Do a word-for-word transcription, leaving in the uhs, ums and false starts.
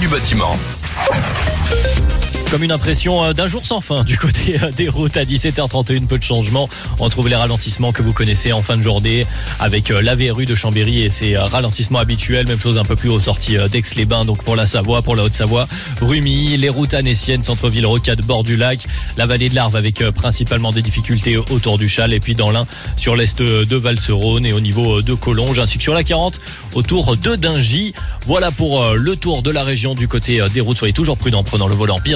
bâtiment. Comme une impression d'un jour sans fin du côté des routes à dix-sept heures trente et un, peu de changement. On retrouve les ralentissements que vous connaissez en fin de journée avec la V R U de Chambéry et ses ralentissements habituels. Même chose un peu plus aux sorties d'Aix-les-Bains, donc pour la Savoie, pour la Haute-Savoie, Rumi, les routes annéciennes, centre-ville, rocade, bord du lac, la vallée de l'Arve avec principalement des difficultés autour du Châle et puis dans l'Ain sur l'est de Val-Serone et au niveau de Collonges ainsi que sur la quarante autour de Dingy. Voilà pour le tour de la région du côté des routes. Soyez toujours prudents en prenant le volant. Bien